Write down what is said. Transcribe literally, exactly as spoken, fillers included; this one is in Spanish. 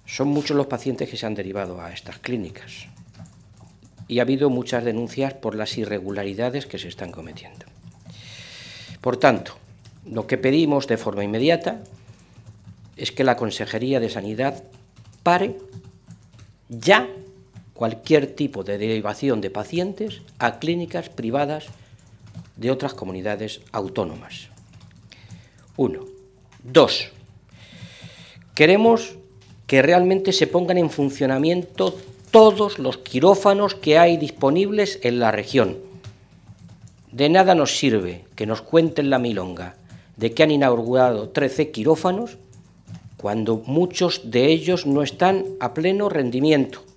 Son muchos los pacientes que se han derivado a estas clínicas y ha habido muchas denuncias por las irregularidades que se están cometiendo. Por tanto, lo que pedimos de forma inmediata es que la Consejería de Sanidad pare ya cualquier tipo de derivación de pacientes a clínicas privadas de otras comunidades autónomas. Uno. Dos. Queremos que realmente se pongan en funcionamiento todos los quirófanos que hay disponibles en la región. De nada nos sirve que nos cuenten la milonga de que han inaugurado trece quirófanos cuando muchos de ellos no están a pleno rendimiento.